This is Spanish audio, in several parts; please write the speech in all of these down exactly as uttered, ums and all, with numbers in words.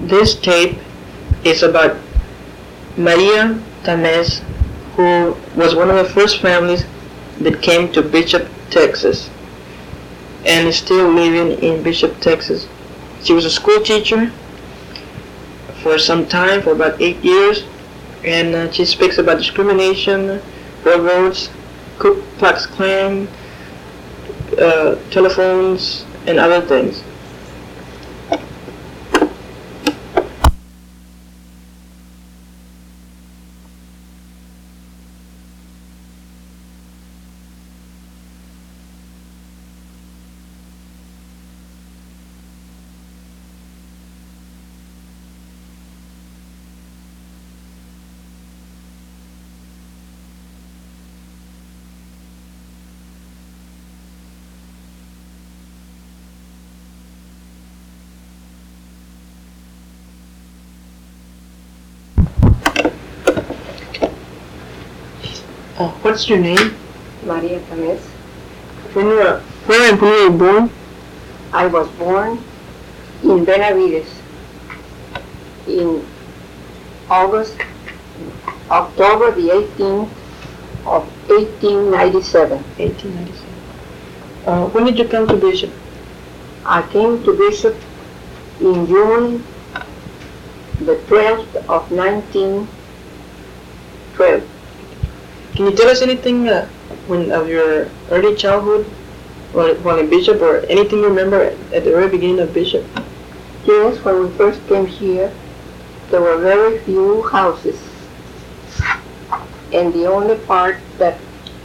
This tape is about Maria Tamez, who was one of the first families that came to Bishop, Texas, and is still living in Bishop, Texas. She was a school teacher for some time, for about eight years, and uh, she speaks about discrimination, railroads, Ku Klux Klan, uh, telephones, and other things. Uh, what's your name? Maria Tamez. When you were, where and when you were born? I was born in Benavides in August, October the eighteenth of eighteen ninety-seven. eighteen ninety-seven. Uh, when did you come to Bishop? I came to Bishop in June the twelfth of nineteen twelve. Can you tell us anything uh, when of your early childhood while, while in Bishop, or anything you remember at, at the very beginning of Bishop? Yes, when we first came here, there were very few houses, and the only part that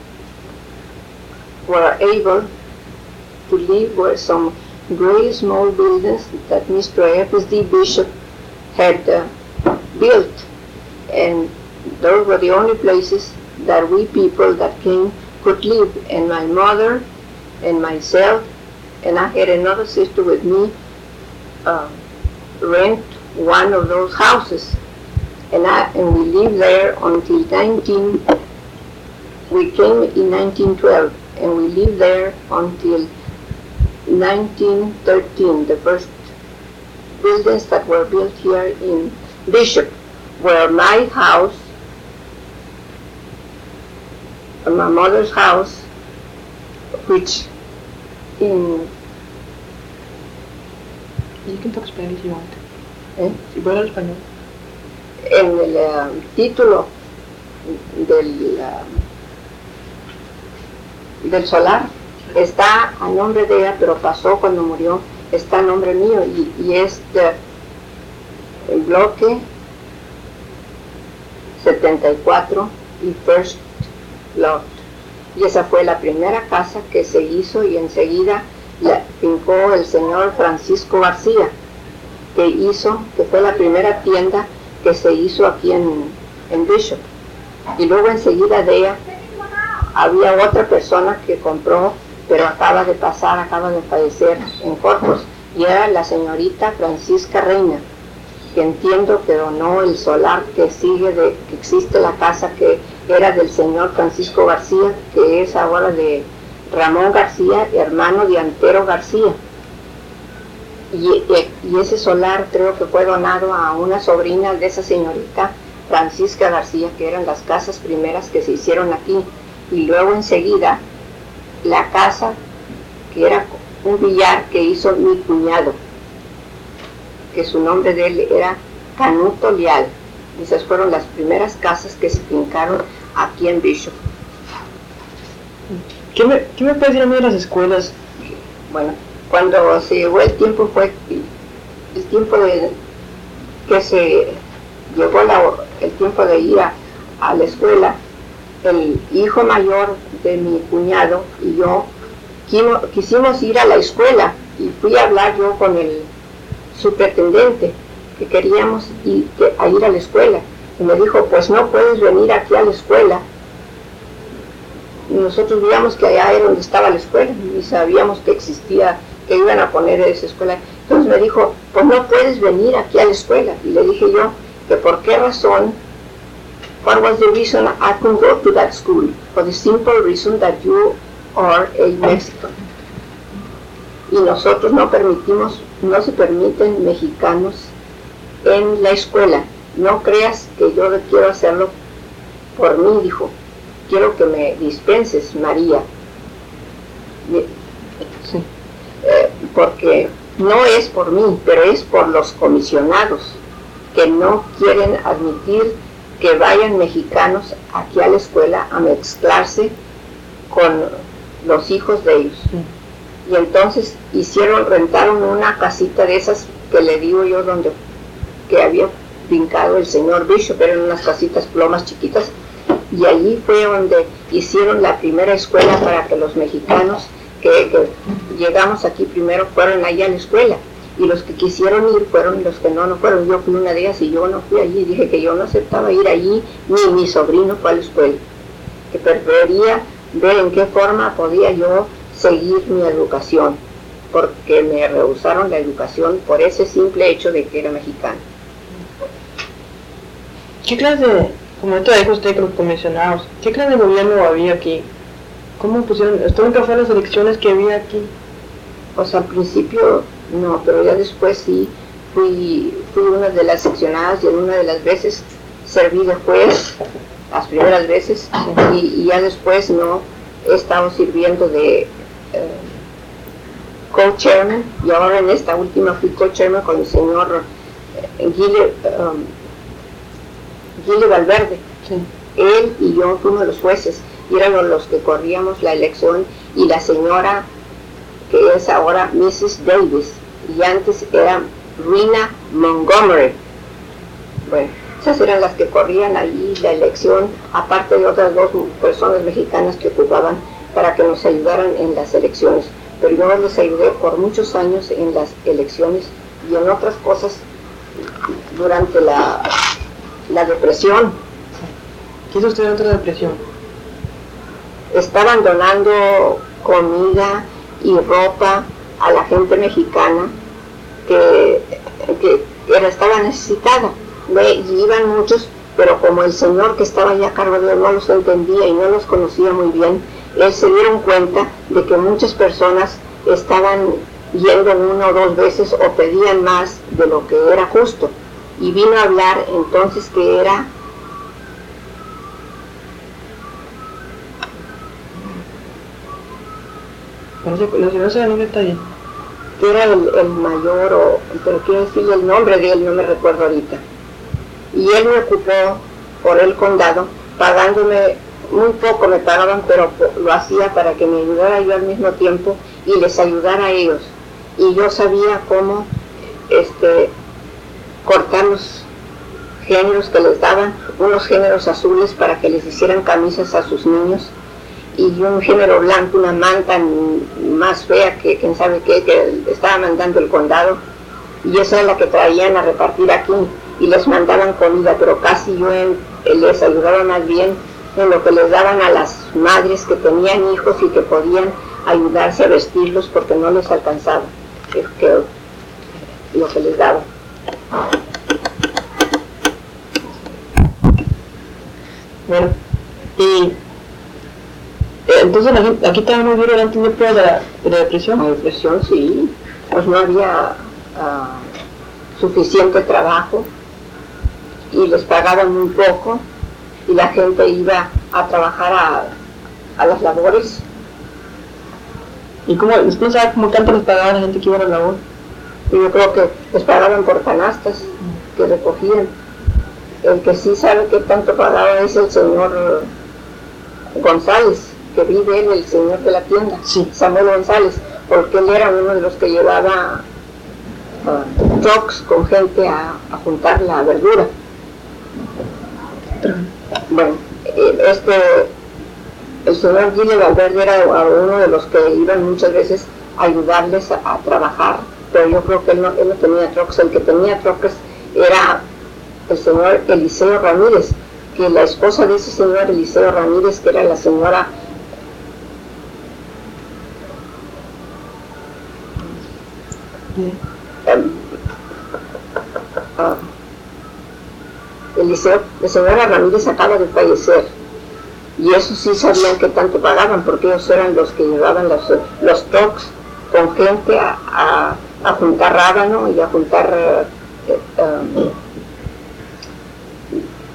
were able to live were some gray small buildings that Mister F S D Bishop had uh, built, and those were the only places that we people that came could live. And my mother and myself, and I had another sister with me, uh, rent one of those houses, and I and we lived there until nineteen. We came in nineteen twelve, and we lived there until nineteen thirteen. The first buildings that were built here in Bishop were my house, my mother's house, which in... You can talk Spanish if you want. ¿Eh? Si puedo hablar español. En el uh, título del, uh, del solar está a nombre de ella, pero pasó cuando murió, está a nombre mío, y, y es de, el bloque setenta y cuatro y First Lot. Y esa fue la primera casa que se hizo, y enseguida la fincó el señor Francisco García, que hizo, que fue la primera tienda que se hizo aquí en, en Bishop. Y luego enseguida de ella había otra persona que compró, pero acaba de pasar, acaba de fallecer en Corpus, y era la señorita Francisca Reina, que entiendo que donó el solar que sigue, de que existe la casa que era del señor Francisco García, que es ahora de Ramón García, hermano de Antero García. Y, y, y ese solar creo que fue donado a una sobrina de esa señorita Francisca García, que eran las casas primeras que se hicieron aquí. Y luego enseguida la casa, que era un billar que hizo mi cuñado, que su nombre de él era Canuto Leal. Esas fueron las primeras casas que se fincaron aquí en Bishop. ¿Qué me, qué me puedes decir a mí de las escuelas? Bueno, cuando se llegó el tiempo, fue el tiempo de que se llegó la, el tiempo de ir a, a la escuela. El hijo mayor de mi cuñado y yo quimo, quisimos ir a la escuela, y fui a hablar yo con el superintendente que queríamos ir, que, a ir a la escuela, y me dijo, pues no puedes venir aquí a la escuela. Y nosotros veíamos que allá era donde estaba la escuela y sabíamos que existía, que iban a poner esa escuela. Entonces me dijo, pues no puedes venir aquí a la escuela. Y le dije yo que por qué razón. What was the reason I couldn't go to that school? For the simple reason that you are a Mexican. Y nosotros no permitimos, no se permiten mexicanos en la escuela. No creas que yo quiero hacerlo por mí, dijo. Quiero que me dispenses, María. Sí. Eh, porque no es por mí, pero es por los comisionados que no quieren admitir que vayan mexicanos aquí a la escuela a mezclarse con los hijos de ellos. Sí. Y entonces hicieron, rentaron una casita de esas que le digo yo, donde que había brincado el señor Bishop, eran unas casitas plomas chiquitas, y allí fue donde hicieron la primera escuela para que los mexicanos que, que llegamos aquí primero fueron allá a la escuela, y los que quisieron ir fueron, los que no, no fueron. Yo fui una de ellas y yo no fui allí, dije que yo no aceptaba ir allí, ni mi sobrino fue a la escuela, que prefería ver en qué forma podía yo seguir mi educación, porque me rehusaron la educación por ese simple hecho de que era mexicano. ¿Qué clase de, como esto dijo usted con los comisionados, qué clase de gobierno había aquí? ¿Cómo pusieron, esto nunca fue las elecciones que había aquí? Pues al principio no, pero ya después sí, fui, fui una de las seccionadas y en una de las veces serví de juez, las primeras veces, y, y ya después no, he estado sirviendo de eh, co-chairman, y ahora en esta última fui co-chairman con el señor eh, Guille, um, Guille Valverde. Sí. Él y yo fuimos los jueces, y éramos los que corríamos la elección, y la señora que es ahora missus Davis, y antes era Rina Montgomery. Bueno, esas eran las que corrían allí la elección, aparte de otras dos personas mexicanas que ocupaban para que nos ayudaran en las elecciones. Pero yo les ayudé por muchos años en las elecciones y en otras cosas durante la, la depresión. ¿Qué hizo usted durante la depresión? Estaban donando comida y ropa a la gente mexicana que, que era, estaba necesitada. Y iban muchos, pero como el señor que estaba allá a cargo de él no los entendía y no los conocía muy bien, él se dieron cuenta de que muchas personas estaban yendo una o dos veces o pedían más de lo que era justo, y vino a hablar entonces que era la señora se llama detalle que era el, el mayor, o, pero quiero decirle el nombre de él, no me recuerdo ahorita. Y él me ocupó por el condado, pagándome muy poco, me pagaban, pero lo hacía para que me ayudara yo al mismo tiempo y les ayudara a ellos. Y yo sabía cómo este, cortar los géneros que les daban, unos géneros azules para que les hicieran camisas a sus niños, y un género blanco, una manta más fea que quién sabe qué, que estaba mandando el condado, y esa es la que traían a repartir aquí, y les mandaban comida, pero casi yo en, les ayudaba más bien en lo que les daban a las madres que tenían hijos y que podían ayudarse a vestirlos porque no les alcanzaba que, que, lo que les daban. Bueno, y entonces la gente, aquí estaba muy duro antes de la, de la depresión. La depresión, sí, pues no había uh, suficiente trabajo y les pagaban muy poco, y la gente iba a trabajar a, a las labores. ¿Y cómo, usted no sabe cómo tanto les pagaban a la gente que iba a la labor? Y yo creo que les pagaban por canastas que recogían. El que sí sabe qué tanto pagaba es el señor González, que vive él, el señor de la tienda, sí. Samuel González, porque él era uno de los que llevaba uh, trucks con gente a, a juntar la verdura. Bueno, este, el señor Guille Valverde era uno de los que iban muchas veces a ayudarles a, a trabajar, pero yo creo que él no, él no tenía trucks. El que tenía trucks era el señor Eliseo Ramírez, que la esposa de ese señor Eliseo Ramírez, que era la señora um, uh, Eliseo, la señora Ramírez acaba de fallecer, y eso sí sabían que tanto pagaban, porque ellos eran los que llevaban los, los trucks con gente a, a, a juntar rábano y a juntar uh, um,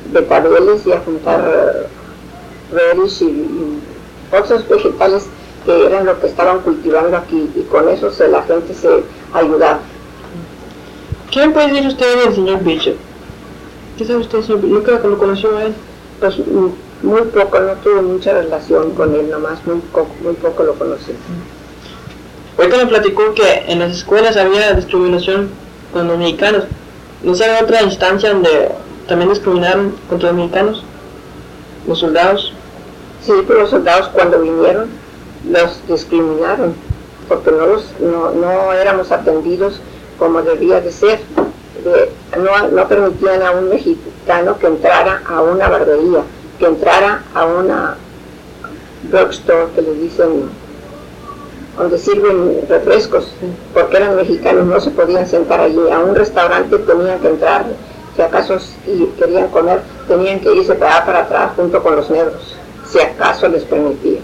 betabeles y a juntar uh, relish y, y otros vegetales que eran lo que estaban cultivando aquí, y con eso se, la gente se ayudaba. ¿Qué me puede decir usted del señor Bishop? ¿Qué sabe usted, señor Bishop? ¿Nunca lo conoció a él? Pues muy poco, no tuve mucha relación con él, nomás muy poco, muy poco lo conocí. Ahorita me platicó que en las escuelas había discriminación con los mexicanos. ¿No sabe otra instancia donde también discriminaron contra los mexicanos? ¿Los soldados? Sí, pero los soldados cuando vinieron los discriminaron, porque no, los, no, no éramos atendidos como debía de ser. De, no, no permitían a un mexicano que entrara a una barbería, que entrara a una drugstore, que le dicen, donde sirven refrescos, porque eran mexicanos, no se podían sentar allí. A un restaurante tenían que entrar, si acaso y querían comer, tenían que irse para, para atrás junto con los negros, si acaso les permitía.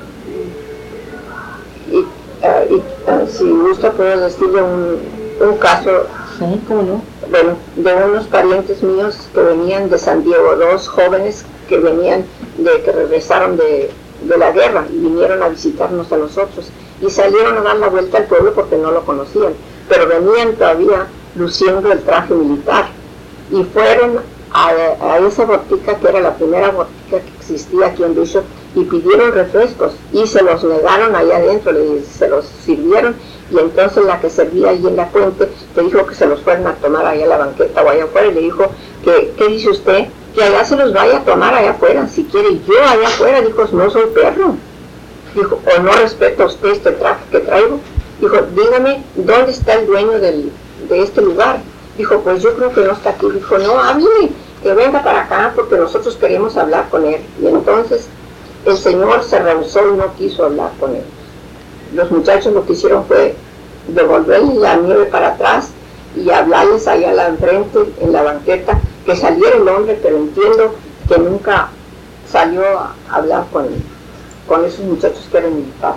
Y, uh, y uh, si gusta puedo decirle un, un caso. Sí, ¿cómo no? Bueno, de unos parientes míos que venían de San Diego, dos jóvenes que venían de que regresaron de, de la guerra y vinieron a visitarnos a nosotros y salieron a dar la vuelta al pueblo porque no lo conocían, pero venían todavía luciendo el traje militar y fueron a, a esa botica que era la primera botica que existía aquí en Bishop y pidieron refrescos y se los negaron allá adentro, le, se los sirvieron. Y entonces la que servía ahí en la fuente le dijo que se los fueran a tomar allá en la banqueta o allá afuera, y le dijo que, ¿qué dice usted? Que allá se los vaya a tomar allá afuera, si quiere. Yo allá afuera, dijo, no soy perro. Dijo, o no respeto a usted este traje que traigo. Dijo, dígame, ¿dónde está el dueño del, de este lugar? Dijo, pues yo creo que no está aquí. Dijo, no, háblele, que venga para acá porque nosotros queremos hablar con él. Y entonces el señor se rehusó y no quiso hablar con él. Los muchachos lo que hicieron fue devolverle la nieve para atrás y hablarles allá a la enfrente, en la banqueta, que saliera el hombre, pero entiendo que nunca salió a hablar con, con esos muchachos que eran militares.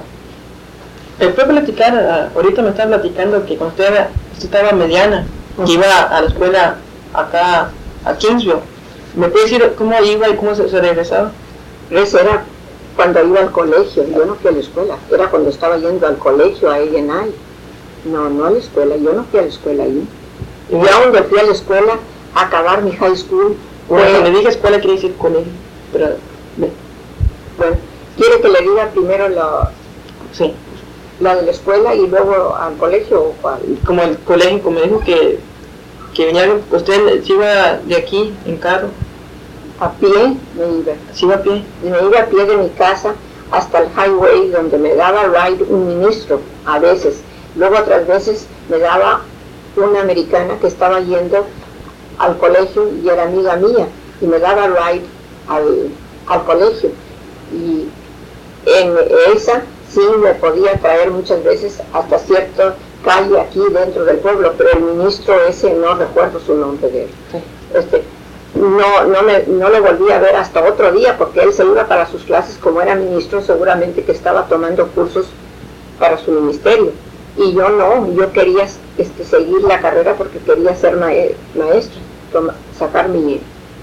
¿Me puede platicar? Uh, ahorita me está platicando que cuando usted, era, usted estaba mediana, uh-huh. que iba a la escuela acá a Kingsville. ¿Me puede decir cómo iba y cómo se, se regresaba? Eso era cuando iba al colegio. Yo no fui a la escuela, era cuando estaba yendo al colegio a A and I. No, no a la escuela, yo no fui a la escuela ahí. Y ya donde fui a la escuela a acabar mi high school. Bueno, cuando me dije escuela quiere decir colegio, pero... Me... Bueno, ¿quiere que le diga primero la, sí. la de la escuela y luego al colegio o cuál? Como el colegio, como dijo que, que venía, usted se iba de aquí en carro. A pie me iba. ¿Se iba a pie? Y me iba a pie de mi casa hasta el highway donde me daba ride un ministro a veces. Luego otras veces me daba una americana que estaba yendo al colegio y era amiga mía y me daba ride al, al colegio. Y en esa sí me podía traer muchas veces hasta cierta calle aquí dentro del pueblo, pero el ministro ese no recuerdo su nombre de él. Sí. Este, no, no, me, no le volví a ver hasta otro día porque él se iba para sus clases, como era ministro seguramente que estaba tomando cursos para su ministerio. Y yo no, yo quería este, seguir la carrera porque quería ser mae, maestra, toma, sacar mi...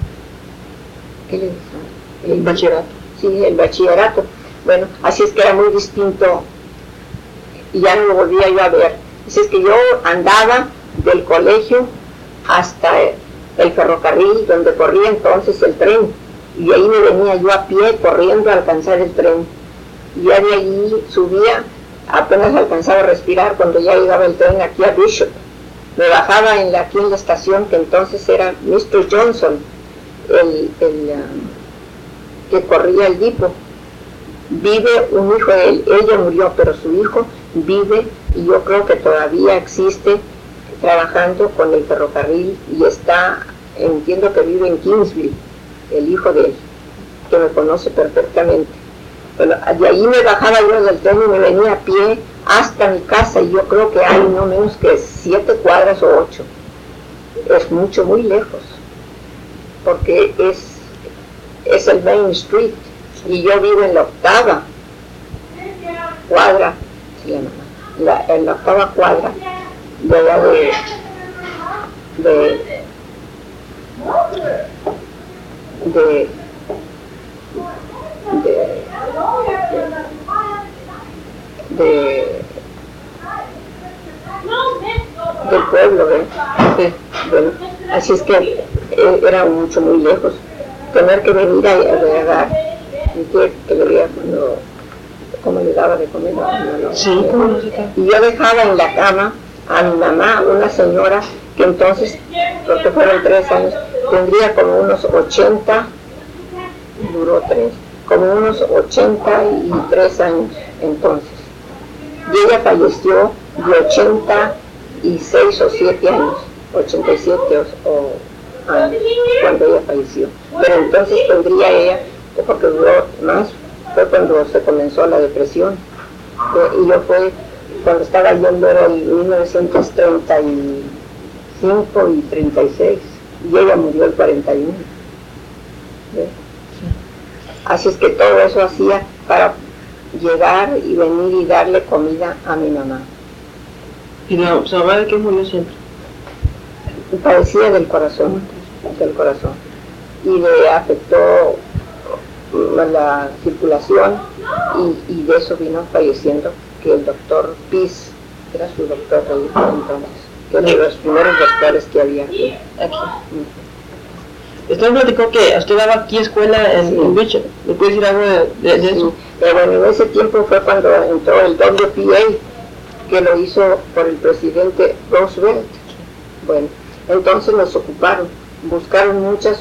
¿Qué le dice? El bachillerato. Sí, el bachillerato. Bueno, así es que era muy distinto y ya no lo volvía yo a ver. Así es que yo andaba del colegio hasta el ferrocarril donde corría entonces el tren y ahí me venía yo a pie corriendo a alcanzar el tren. Y ya de allí subía, apenas alcanzaba a respirar cuando ya llegaba el tren aquí a Bishop. Me bajaba en la, aquí en la estación que entonces era mister Johnson, el, el uh, que corría el Depot. Vive un hijo de él, ella murió, pero su hijo vive y yo creo que todavía existe trabajando con el ferrocarril y está, entiendo que vive en Kingsville, el hijo de él, que me conoce perfectamente. Bueno, de ahí me bajaba yo del tren y me venía a pie hasta mi casa y yo creo que hay no menos que siete cuadras o ocho. Es mucho, muy lejos, porque es, es el Main Street y yo vivo en la octava cuadra, se llama, la, en la octava cuadra de allá de, de de, de, de del pueblo, ¿eh? Sí. Bueno, así es que eh, era mucho, muy lejos. Tener que venir a regar, y que, que le veía cuando, cómo le daba de comer. No, no, no, sí, no, no. Y yo dejaba en la cama a mi mamá, una señora que entonces, porque fueron tres años, tendría como unos ochenta, duró tres, como unos ochenta y tres años entonces. Y ella falleció de ochenta y seis o siete años, ochenta y siete o, o años, cuando ella falleció. Pero entonces tendría ella, porque duró más, fue cuando se comenzó la depresión. Y yo fue, cuando estaba yendo era el mil novecientos treinta y cinco y treinta y seis, y ella murió el cuarenta y uno. ¿Ve? Así es que todo eso hacía para llegar y venir y darle comida a mi mamá. ¿Y la su mamá de qué murió siempre? Padecía del corazón, del corazón, y le afectó la circulación, y, y de eso vino falleciendo, que el doctor Piz, era su doctor de entonces, que era de los primeros doctores que había aquí. Aquí. Usted me platicó que usted daba aquí escuela en, sí. en Bishop. ¿Me puede decir algo de, de, de eso? Sí. Pero bueno, en ese tiempo fue cuando entró el W P A, que lo hizo por el presidente Roosevelt. Bueno, entonces nos ocuparon, buscaron muchas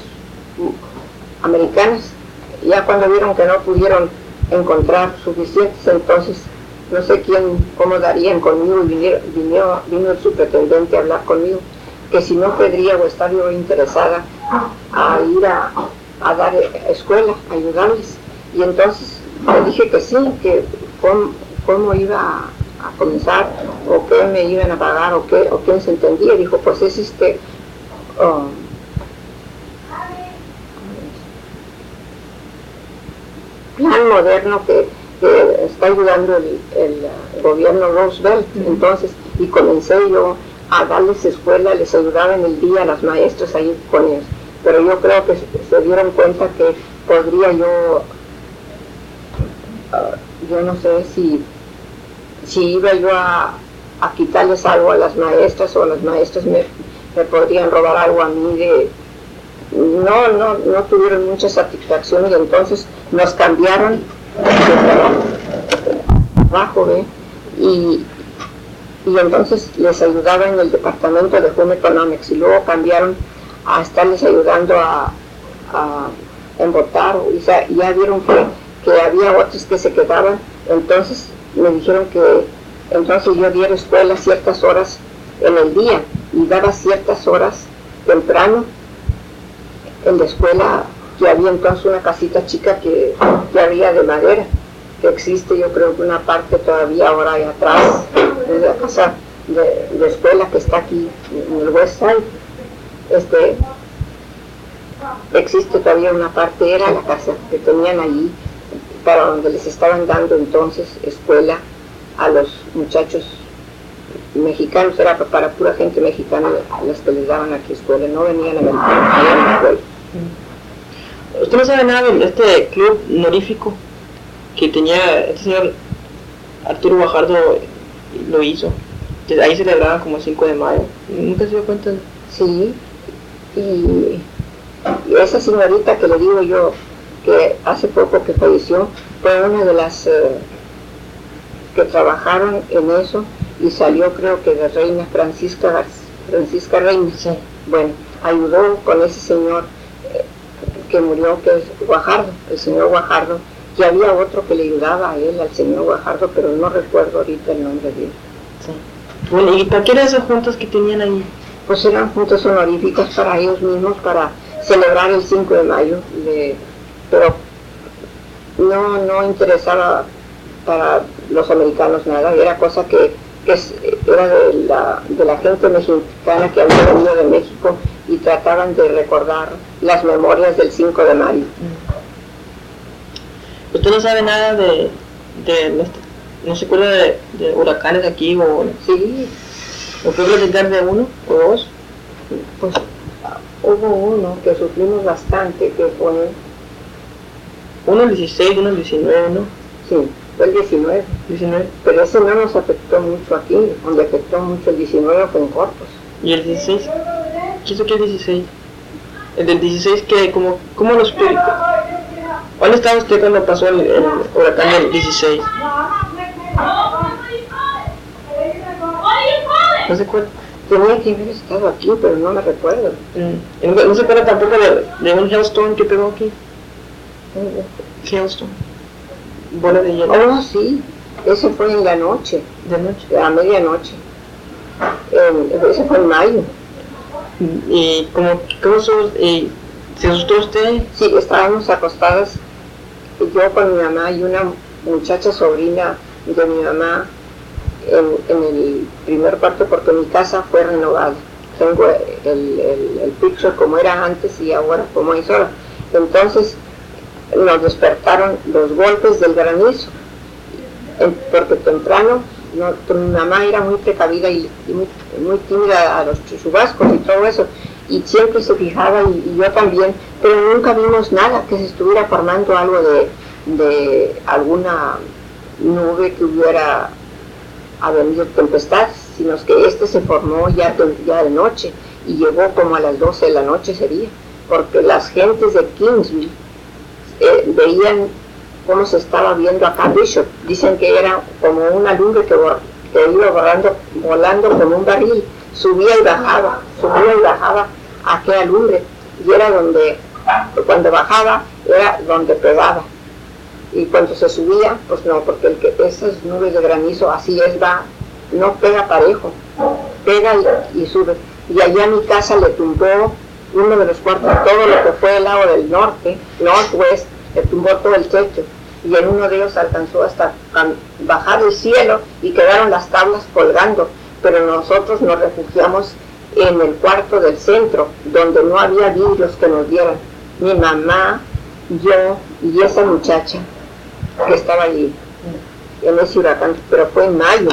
americanas, ya cuando vieron que no pudieron encontrar suficientes, entonces no sé quién, cómo darían conmigo, y vino, vino, vino el superintendente a hablar conmigo, que si no podría o estaba yo interesada a ir a, a dar escuela, a ayudarles. Y entonces le dije que sí, que cómo, cómo iba a, a comenzar, o qué me iban a pagar, o qué, o quién se entendía. Dijo, pues es este um, plan moderno que, que está ayudando el, el, el gobierno Roosevelt. Entonces, y comencé yo a darles escuela, les ayudaba en el día a las maestras ahí con ellos. Pero yo creo que se dieron cuenta que podría yo, uh, yo no sé si, si iba yo a, a quitarles algo a las maestras, o las maestras me, me podrían robar algo a mí de... No, no, no tuvieron mucha satisfacción, y entonces nos cambiaron de trabajo, ¿ve? Y, y entonces les ayudaba en el departamento de Home Economics, y luego cambiaron a estarles ayudando a, a embotar, y ya, ya vieron que, que había otros que se quedaban. Entonces me dijeron que entonces yo diera escuela ciertas horas en el día, y daba ciertas horas temprano en la escuela, que había entonces una casita chica que, que había de madera, que existe, yo creo que una parte todavía ahora ahí atrás, de la casa de, de escuela que está aquí en el West Side. Este, existe todavía una parte, era la casa que tenían allí, para donde les estaban dando entonces escuela a los muchachos mexicanos, era para pura gente mexicana las que les daban aquí escuela, no venían americanos a la escuela. ¿Usted no sabe nada de este club honorífico que tenía este señor Arturo Guajardo lo hizo? Que ahí celebraban como el cinco de mayo. ¿Nunca se dio cuenta? Sí, y, y esa señorita que le digo yo, que hace poco que falleció, fue una de las uh, que trabajaron en eso, y salió creo que de Reina Francisca, Francisca Reina. Sí. Bueno, ayudó con ese señor eh, que murió, que es Guajardo, el señor Guajardo, y había otro que le ayudaba a él, al señor Guajardo, pero no recuerdo ahorita el nombre de él. Sí. Bueno, ¿y para qué eran esos juntos que tenían ahí? Pues eran juntos honoríficos para ellos mismos, para celebrar el cinco de mayo, de, pero no, no interesaba para los americanos nada, era cosa que, que era de la, de la gente mexicana que había venido de México, y trataban de recordar las memorias del cinco de mayo. ¿Usted no sabe nada de, de no se acuerda de, de huracanes aquí o...? Sí. ¿O puede platicar de uno o dos? Pues Hubo uno que sufrimos bastante, que fue... Uno el dieciséis, uno el diecinueve, ¿no? Sí, fue el diecinueve. diecinueve. Pero ese no nos afectó mucho aquí, donde afectó mucho el diecinueve fue en Corpus. ¿Y el dieciséis? ¿Qué es lo que es dieciséis? El del dieciséis, que como, ¿cómo los explico? ¿Dónde estaba usted cuando pasó el, el huracán del dieciséis? ¿No se acuerda? Tenía que haber estado aquí, pero no me recuerdo. Mm. ¿No, no se acuerda tampoco de, de un hailstorm que pegó aquí? Hailstorm. Bola de hielo. Oh, sí. Ese fue en la noche. ¿De noche? A medianoche. Eh, ese fue en mayo. ¿Y cómo, cómo sos, y, se asustó usted? Sí, estábamos acostadas, yo con mi mamá y una muchacha sobrina de mi mamá en, en el primer cuarto, porque mi casa fue renovada. Tengo el, el, el picture como era antes y ahora como es ahora. Entonces nos despertaron los golpes del granizo, porque temprano no, mi mamá era muy precavida y, y muy, muy tímida a los chubascos y todo eso, y siempre se fijaba, y, y yo también, pero nunca vimos nada, que se estuviera formando algo de, de alguna nube que hubiera venido tempestad, sino que este se formó ya de, ya de noche, y llegó como a las doce de la noche sería, porque las gentes de Kingsville eh, veían cómo se estaba viendo acá Bishop. Dicen que era como una nube que, que iba volando, volando como un barril, subía y bajaba, subía y bajaba a aquella lumbre, y era donde, cuando bajaba, era donde pegaba, y cuando se subía, pues no, porque el que, esas nubes de granizo, así es, va, no pega parejo, pega y, y sube, y allá a mi casa le tumbó uno de los cuartos, todo lo que fue el lado del norte, northwest, le tumbó todo el techo, y en uno de ellos alcanzó hasta bajar el cielo y quedaron las tablas colgando, pero nosotros nos refugiamos en el cuarto del centro, donde no había vidrios que nos dieran, mi mamá, yo y esa muchacha que estaba allí en ese huracán, pero fue en mayo.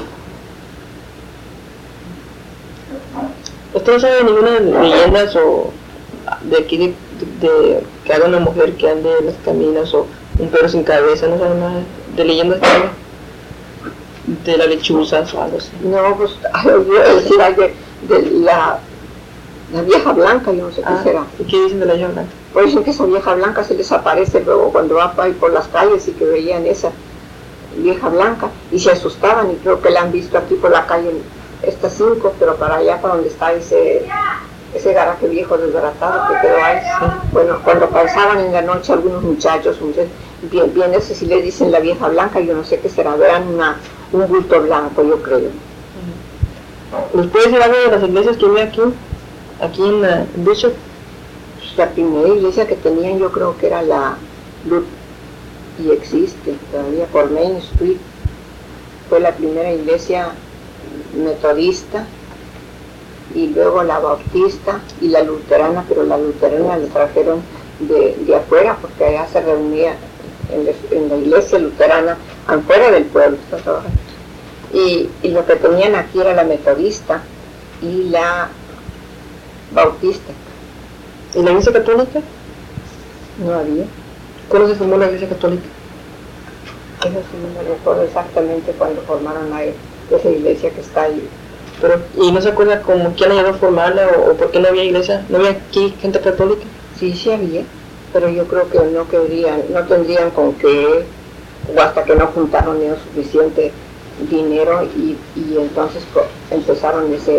¿Usted no sabe ninguna leyendas o de aquí de, de, de que haga una mujer que ande en las caminas o un perro sin cabeza? ¿No sabe nada de leyendas que haga? De la lechuza o algo así. No, pues yo decir de, de la, la vieja blanca, yo no sé ah, qué será. ¿Y qué dicen de la vieja blanca? Pues dicen que esa vieja blanca se les aparece luego cuando va por las calles y que veían esa vieja blanca y se asustaban, y creo que la han visto aquí por la calle estas cinco, pero para allá, para donde está ese ese garaje viejo desbaratado que quedó ahí. Sí. Bueno, cuando pasaban en la noche algunos muchachos, muchachos bien, bien ese sí le dicen la vieja blanca, yo no sé qué será, verán una, un bulto blanco, yo creo. ¿Nos puede decir algo de las iglesias que ve aquí, aquí en la en Bishop? La primera iglesia que tenían yo creo que era la Lut, y existe todavía por Main Street, fue la primera iglesia metodista, y luego la bautista y la luterana, pero la luterana la trajeron de, de afuera, porque allá se reunía en la, en la iglesia luterana afuera del pueblo, y, y lo que tenían aquí era la metodista y la bautista. ¿Y la iglesia católica? No había. ¿Cuándo se formó la iglesia católica? Eso sí no me recuerdo exactamente cuando formaron la, esa iglesia que está ahí. Pero, ¿y no se acuerda como quién ayudó a formarla o, o por qué no había iglesia? ¿No había aquí gente católica? Sí, sí había, pero yo creo que no querían, no tendrían con qué, o hasta que no juntaron ni suficiente dinero, y, y entonces empezaron ese,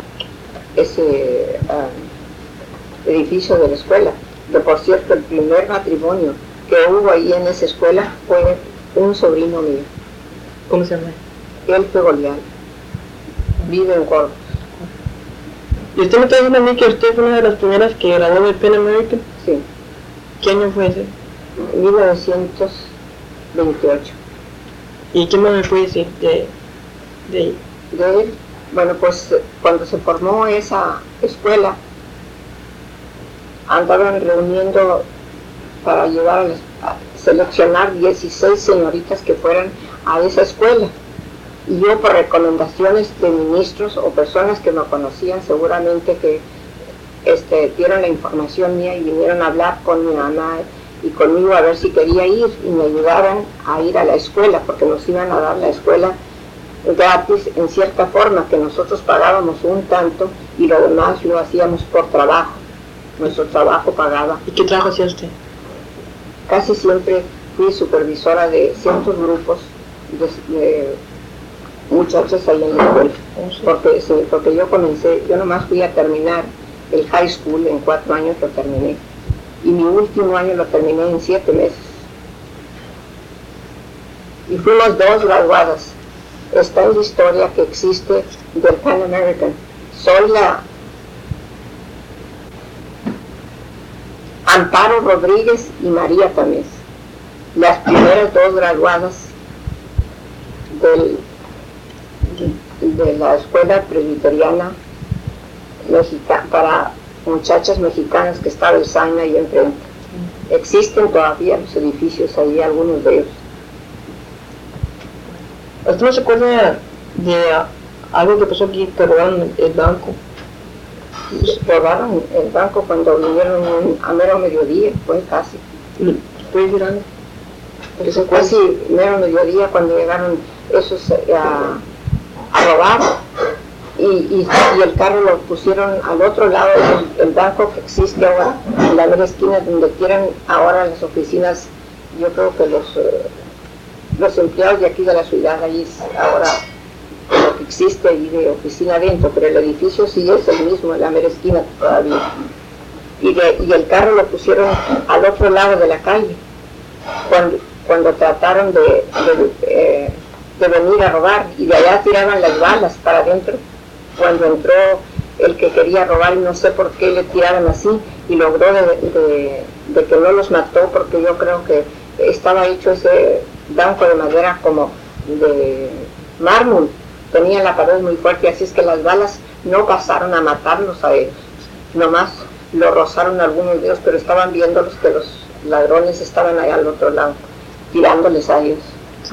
ese um, edificio de la escuela. Que por cierto, el primer matrimonio que hubo ahí en esa escuela fue un sobrino mío. ¿Cómo se llama? Él fue Golián. Vive en Corpus. ¿Y usted me está diciendo a mí que usted fue una de las primeras que graduó de Penn American? Sí. ¿Qué año fue ese? mil novecientos veintiocho. ¿Y qué más me puede decir de, de él? De él, bueno, pues cuando se formó esa escuela, andaban reuniendo para llevar a, las, a seleccionar dieciséis señoritas que fueran a esa escuela. Y yo, por recomendaciones de ministros o personas que me conocían, seguramente que este, dieron la información mía y vinieron a hablar con mi mamá y conmigo a ver si quería ir y me ayudaban a ir a la escuela, porque nos iban a dar la escuela gratis en cierta forma, que nosotros pagábamos un tanto y lo demás lo hacíamos por trabajo. Nuestro trabajo pagaba. ¿Y qué trabajo hacía usted? Casi siempre fui supervisora de ciertos grupos de, de muchachos ahí en la escuela, porque, sí, porque yo comencé, yo nomás fui a terminar el high school, en cuatro años lo terminé, y mi último año lo terminé en siete meses. Y fuimos dos graduadas. Esta es la historia que existe del Pan American. Soy la Amparo Rodríguez y María Tamés, las primeras dos graduadas del, de, de la escuela presbiteriana mexica, para muchachas mexicanas que estaba el Saina ahí enfrente. Existen todavía los edificios ahí, algunos de ellos. ¿Usted no se acuerda de algo que pasó aquí, que robaron el banco? Robaron el banco cuando vinieron a mero mediodía, fue casi. ¿Puede decir algo? Eso casi mero mediodía cuando llegaron esos a, a robar y, y, y el carro lo pusieron al otro lado del banco que existe ahora, en la mera esquina donde quieren ahora las oficinas. Yo creo que los, eh, los empleados de aquí de la ciudad, allí es ahora lo que existe ahí de oficina adentro, pero el edificio sí es el mismo, en la mera esquina todavía. Y, de, y el carro lo pusieron al otro lado de la calle. Cuando, cuando trataron de, de, eh, de venir a robar, y de allá tiraban las balas para adentro. Cuando entró el que quería robar, y no sé por qué le tiraron así, y logró de, de, de que no los mató, porque yo creo que estaba hecho ese banco de madera como de mármol, tenía la pared muy fuerte, así es que las balas no pasaron a matarlos a ellos, nomás lo rozaron algunos de ellos, pero estaban viendo los que los ladrones estaban allá al otro lado, tirándoles a ellos.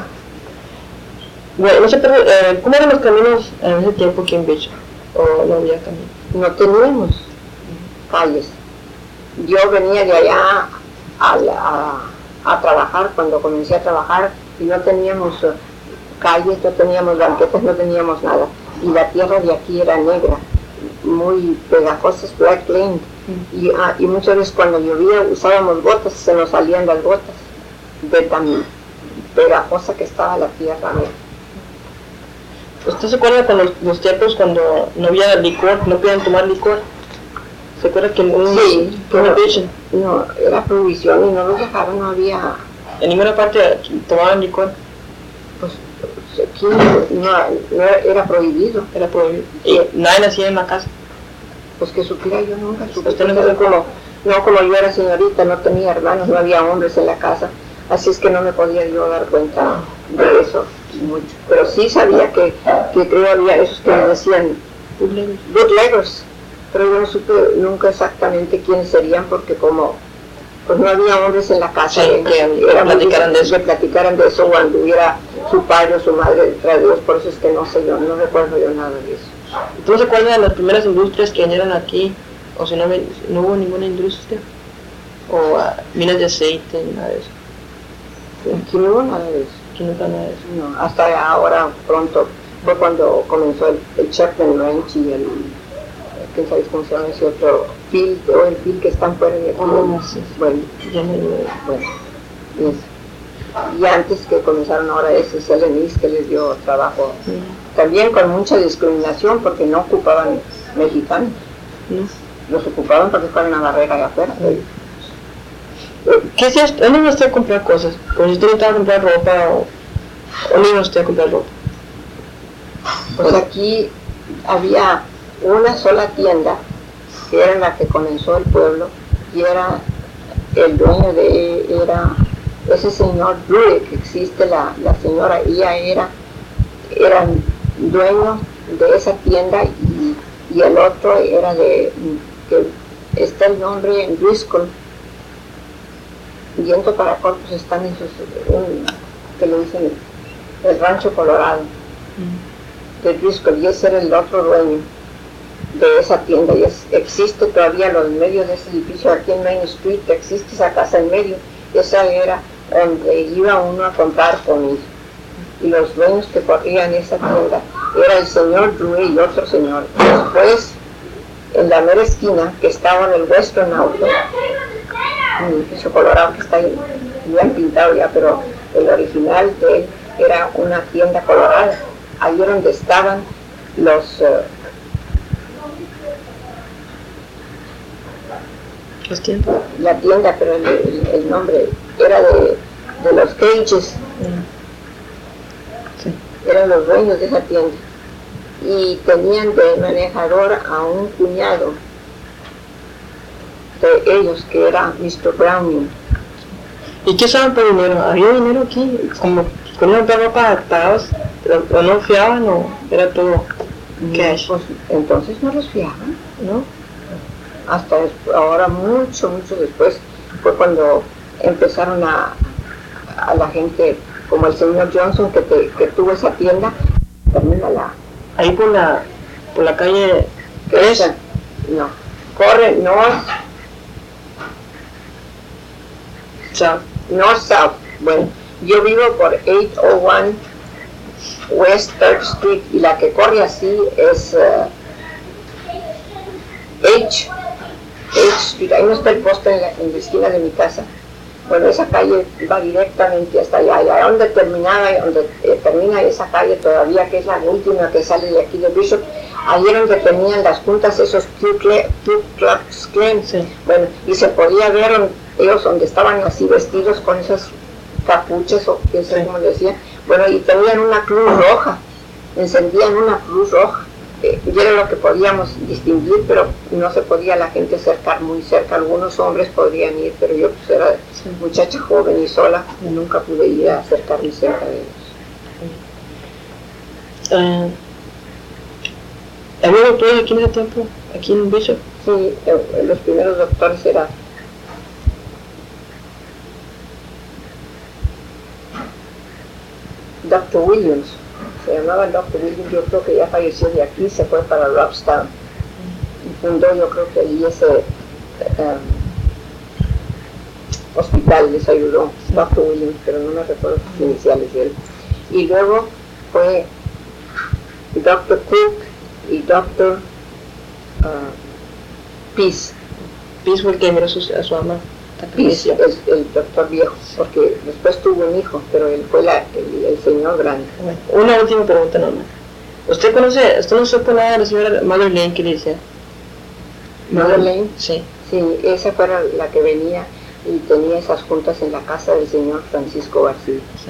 Bueno, no sé, pero eh, ¿cómo eran los caminos en ese tiempo aquí en Bishop? ¿O no había camino? No teníamos calles. Yo venía de allá a, la, a, a trabajar, cuando comencé a trabajar, y no teníamos uh, calles, no teníamos banquetas, no teníamos nada. Y la tierra de aquí era negra, muy pegajosa, black lane. Y, ah, y muchas veces cuando llovía usábamos botas, se nos salían las botas de tan pegajosa que estaba la tierra. ¿Usted se acuerda con los, los tiempos cuando no había licor, no podían tomar licor? ¿Se acuerda que un, sí, prohibition? No, era prohibición y no los dejaron, no había... ¿En ninguna parte tomaban licor? Pues aquí no, no era prohibido. Era prohibido. ¿Y nadie hacía en la casa? Pues que supiera yo nunca supe. ¿Usted no me como, no, como yo era señorita, no tenía hermanos, no había hombres en la casa, así es que no me podía yo dar cuenta de eso mucho. Pero sí sabía que, que creo había esos que me decían bootleggers. bootleggers, pero yo no supe nunca exactamente quiénes serían, porque como pues no había hombres en la casa, sí, que, que era platicaran de eso. Que platicaran de eso cuando hubiera su padre o su madre detrás de Dios, por eso es que no sé yo, no recuerdo yo nada de eso. ¿Tú no se acuerdas de las primeras industrias que vinieron aquí? O si no, no hubo ninguna industria, o uh, minas de aceite, nada de eso. Aquí no hubo nada de eso. Aquí nunca nada de eso. No, hasta ahora pronto fue cuando comenzó el, el Chapman Ranch y el, ¿quién sabe cómo se llama ese otro? Field, o el field que están fuera de aquí. Oh, sí. Bueno, ya me olvidé. bueno, y eso. Y antes que comenzaron ahora ese C L N I S que les dio trabajo, mm. también con mucha discriminación porque no ocupaban mexicanos, mm. los ocupaban porque fueron a la barrera de afuera. Mm. ¿Qué hacía usted? ¿Dónde iba usted a comprar cosas? Pues usted necesitaba comprar ropa o ¿dónde iba usted a comprar ropa? Pues bueno, aquí había una sola tienda que era la que comenzó el pueblo y era el dueño de era ese señor Drury, que existe la, la señora, ella era, era dueño de esa tienda y, y el otro era de, que está el nombre en Driscoll, yendo para Corpus están esos, un, que le dicen el Rancho Colorado, mm. de Driscoll, y ese era el otro dueño. de esa tienda, y es, existe todavía lo en medio de ese edificio, aquí en Main Street, existe esa casa en medio. Esa era donde iba uno a comprar comida. Y los dueños que corrían esa tienda era el señor Dewey y otro señor. Después, en la mera esquina, que estaba en el Western Auto, un edificio colorado que está ahí, bien pintado ya, pero el original de él era una tienda colorada. Ahí era donde estaban los... Uh, ¿Los tiendas? La tienda, pero el, el, el nombre era de, de los Cages. Mm. Sí. Eran los dueños de esa tienda. Y tenían de manejador a un cuñado de ellos, que era mister Browning. ¿Y qué usaban por dinero? ¿Había dinero aquí? Como ponían de ropa pagados, o no fiaban, o era todo cash? Pues, entonces no los fiaban, ¿no? Hasta después, ahora mucho, mucho después, fue cuando empezaron a, a la gente, como el señor Johnson, que, te, que tuvo esa tienda, termina la... Ahí por la, por la calle... ¿Qué es? No, corre north, South. north south. Bueno, yo vivo por ocho cero uno West third Street, y la que corre así es uh, H, H Street. Ahí no está el poste en la, en la esquina de mi casa. Bueno, esa calle va directamente hasta allá, allá donde terminaba, donde eh, termina esa calle todavía, que es la última que sale de aquí de Bishop. Ahí era donde tenían las juntas esos Ku Klux Klan. Sí. Bueno, y se podía ver ellos donde estaban así vestidos con esas capuchas, o qué sé sí. cómo decían. Bueno, y tenían una cruz roja, encendían una cruz roja. Eh, y era lo que podíamos distinguir, pero no se podía la gente acercar muy cerca. Algunos hombres podrían ir, pero yo pues era Sí. muchacha joven y sola, y nunca pude ir a acercarme cerca de ellos. Uh, ¿Había doctores aquí en ese tiempo? ¿Aquí en Bishop? Sí, eh, los primeros doctores eran doctor Williams, se llamaba doctor Williams, yo creo que ya falleció de aquí, se fue para Robstown y fundó, yo creo que allí ese um, hospital, les ayudó doctor Williams, pero no me recuerdo sus iniciales de él. Y luego fue doctor Cook y doctor uh, Peace. Peace fue el que miró a su, a su mamá. Peace, el, el doctor viejo, porque después tuvo un hijo, pero él fue la, el, el señor grande. Bueno, una última pregunta nomás. ¿Usted conoce, usted no supo nada de la señora Mother Lane que le decía? ¿Mother Lane? Sí. Sí, esa fue la que venía y tenía esas juntas en la casa del señor Francisco García. Sí.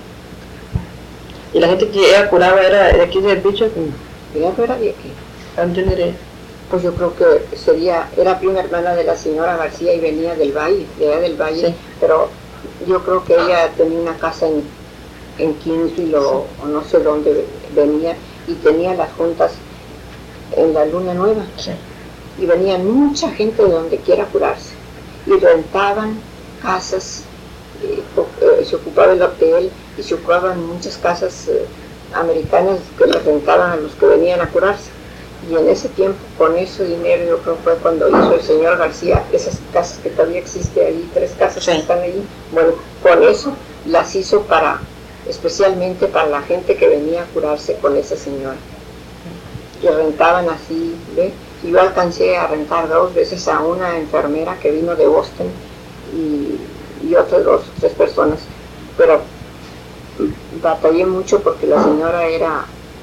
¿Y la gente que ella curaba era de aquí del Bishop? Ella no era de aquí. ¿Dónde era? Pues yo creo que sería, era prima hermana de la señora García y venía del Valle, de allá del Valle, sí. Pero yo creo que ella tenía una casa en, en Kingsville o, o no sé dónde venía, y tenía las juntas en la Luna Nueva. Sí. Y venían mucha gente de donde quiera curarse, y rentaban casas, eh, eh, se ocupaba el hotel, y se ocupaban muchas casas eh, americanas que les rentaban a los que venían a curarse. Y en ese tiempo, con ese dinero, yo creo que fue cuando hizo el señor García esas casas que todavía existen ahí, tres casas sí. que están ahí. Bueno, con eso las hizo para, especialmente para la gente que venía a curarse con esa señora. Y rentaban así, ¿ve? Y yo alcancé a rentar dos veces a una enfermera que vino de Boston y, y otras dos, tres personas. Pero batallé mucho porque la señora era...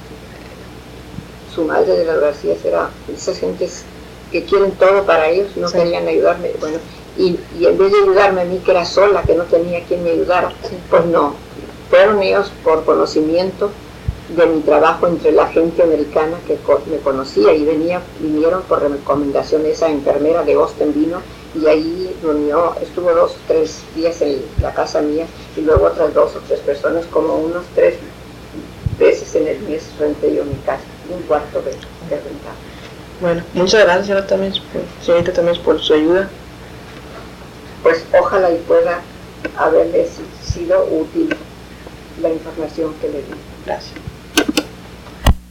su madre de las Garcías era esas gentes que quieren todo para ellos, no sí. querían ayudarme, bueno, y, y en vez de ayudarme a mí que era sola, que no tenía quien me ayudara, sí. Pues no, fueron ellos por conocimiento de mi trabajo entre la gente americana que co me conocía y venía, vinieron por recomendación. Esa enfermera de Boston vino y ahí reunió, estuvo dos o tres días en la casa mía y luego otras dos o tres personas, como unos tres veces en el mes renté yo mi casa. Un cuarto de, de rentar. Bueno, muchas gracias señora también, señorita también por su ayuda. Pues ojalá y pueda haberles sido útil la información que le di. Gracias.